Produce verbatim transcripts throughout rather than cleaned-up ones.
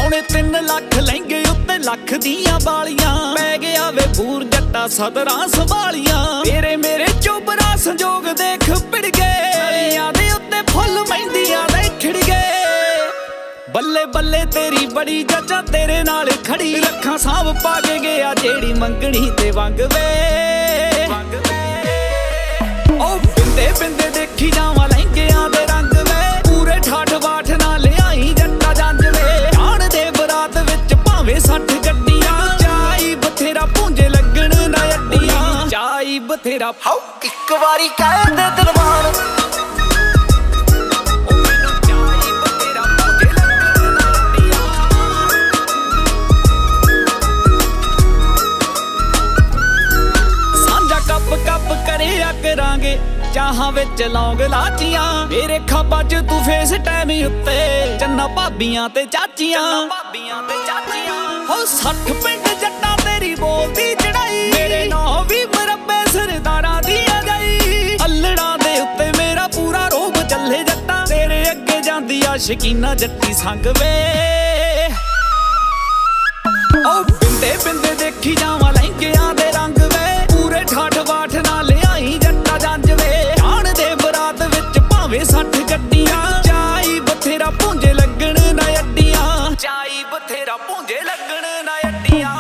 ਪੌਣੇ ਤਿੰਨ ਲੱਖ ਲਹਿੰਗੇ ਉੱਤੇ ਲੱਖ ਦੀਆਂ ਵਾਲੀਆਂ ਪੈ ਗਿਆ ਵੇ ਬੂਰ ਜੱਟਾ ਸਦਰਾਂ ਸੰਭਾਲੀਆਂ ਤੇਰੇ ਮੇਰੇ ਚੋਬਰਾ ਸੰਜੋਗ ਦੇਖ ਭਿੜ ਗਏ ਗਲੀਆਂ ਦੇ ਉੱਤੇ ਫੁੱਲ ਮਹਿੰਦੀਆਂ ਦੇ ਖਿੜ ਗਏ ਬੱਲੇ ਬੱਲੇ ਤੇਰੀ ਬੜੀ ਜੱਜਾ ਤੇਰੇ ਨਾਲ ਖੜੀ ਰੱਖਾਂ ਸਾਂਭ ਪਾ ਕੇ ਗਿਆ ਜਿਹੜੀ ਮੰਗਣੀ ਤੇ ਵੰਗ ਵੇ ਉਹ ਬਿੰਦੇ ਬਿੰਦੇ ਦੇਖੀ ਜਾਵਾਂ ਲਹਿੰਗਿਆਂ ਦੇ ਰੰਗ ਵੇ ਪੂਰੇ ਠਾਠ ਬਾਠ ਨਾਲ ਲਿਆਈ ਜੱਟਾ ਜੰਜ ਵੇ ਜਾਣ ਦੇ ਬਰਾਤ ਵਿੱਚ ਭਾਵੇਂ ਸੱਠ ਗੱਡੀਆਂ ਚਾਈ ਬਥੇਰਾ ਭੁੰਜੇ ਲੱਗਣ ਨਾ ਅੱਡੀਆਂ ਚਾਈ ਬਥੇਰਾ ਹਾਉ ਇੱਕ ਵਾਰੀ ਕਹਿ ਦੇ ਦਰਬਾਰ ਕੱਪ ਕਰਿਆ ਕਰਾਂਗੇ ਚਾਹਾਂ ਵਿੱਚ ਲੌਂਗ ਲਾਚੀਆਂ ਮੇਰੇ ਖਾਬਾਂ 'ਚ ਤੂੰ ਫੇਸ ਟਾਈਮ ਉੱਤੇ ਚੰਨਾ ਭਾਬੀਆਂ ਤੇ ਚਾਚੀਆਂ ਭਾਬੀਆਂ ਤੇ ਚਾਚੀਆਂ ਹੋ ਸੱਠ ਪਿੰਡ ਜੱਟਾਂ ਤੇਰੀ ਬੋਲਦੀ ਚੜਾਈ ਮੇਰੇ ਨਾਂ ਵੀ ਮਰੱਬੇ ਸਰਦਾਰਾਂ ਦੀ ਆ ਗਈ ਅੱਲੜਾਂ ਦੇ ਉੱਤੇ ਮੇਰਾ ਪੂਰਾ ਰੋਬ ਚੱਲੇ ਜੱਟਾਂ ਤੇਰੇ ਅੱਗੇ ਜਾਂਦੀ ਆ ਸ਼ਕੀਨਾ ਜੱਟੀ ਸੰਗ ਵੇ ਉਹ ਬਿੰਦੇ ਬਿੰਦੇ ਦੇਖੀ ਜਾਵਾਂ ਲਹਿੰਗਿਆਂ ਦੇ ਰੰਗ ਵੇ ਪੂਰੇ ਠਾਠ ਬਾਠ ਨਾਲ ਲਿਆਈ ਜੱਟਾ ਜੰਜ ਵੇ ਜਾਣ ਦੇ ਬਰਾਤ ਵਿੱਚ ਭਾਵੇਂ ਸੱਠ ਗੱਡੀਆਂ ਚਾਈ ਬਥੇਰਾ ਭੁੰਜੇ ਲੱਗਣ ਨਾ ਅੱਡੀਆਂ ਚਾਈ ਬਥੇਰਾ ਭੁੰਜੇ ਲੱਗਣ ਨਾ ਅੱਡੀਆਂ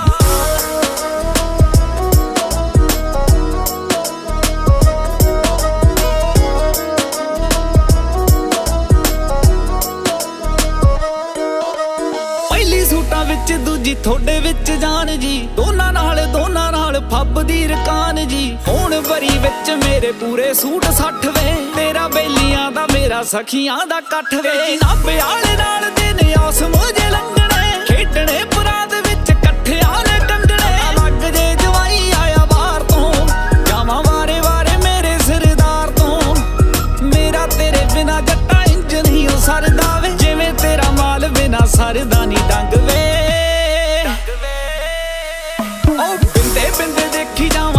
ਪਹਿਲੀ ਸੂਟਾਂ ਵਿੱਚ ਦੂਜੀ ਥੋੜੇ ਵਿੱਚ ਜਾਨ ਜੀ ਦੋਨਾਂ ਨਾਲ ਦੋਨਾਂ ਨਾਲ ਫੱਬ ਦੀ ਰਕਾਨ ਜੀ ਹੁਣ ਬਰੀ ਵਿੱਚ ਮੇਰੇ ਪੂਰੇ ਸੂਟ ਸੱਠ ਵੇ ਤੇਰਾ ਬੇਲੀਆਂ ਦਾ ਮੇਰਾ ਸਖੀਆਂ ਦਾ ਇਕੱਠ ਵੇ ਨਾਭੇ ਵਾਲੇ ਨਾਲ ਦਿਨ ਆਸ ਮੋਜੇ ਲੰਘਣੇ ਖੇਡਣੇ ਬਰਾਤ ਵਿੱਚ ਇਕੱਠਿਆਂ ਨੇ ਟੰਗਣੇ ਲੱਗ ਜੇ ਜਵਾਈ ਆਇਆ ਬਾਹਰ ਤੋਂ ਜਾਵਾਂ ਵਾਰੇ ਵਾਰੇ ਮੇਰੇ ਸਰਦਾਰ ਤੋਂ ਮੇਰਾ ਤੇਰੇ ਬਿਨਾ ਜੱਟਾ ਇੰਜ ਨਹੀਂ ਉਹ ਸਰਦਾ ਵੇ ਜਿਵੇਂ ਤੇਰਾ ਮਾਲ ਬਿਨਾ ਸਰਦਾ ਨੀ ਡੰਗ ਵੇ ਉਹ ਬਿੰਦੇ ਬਿੰਦੇ ਦੇਖੀ ਜਾਵਾਂ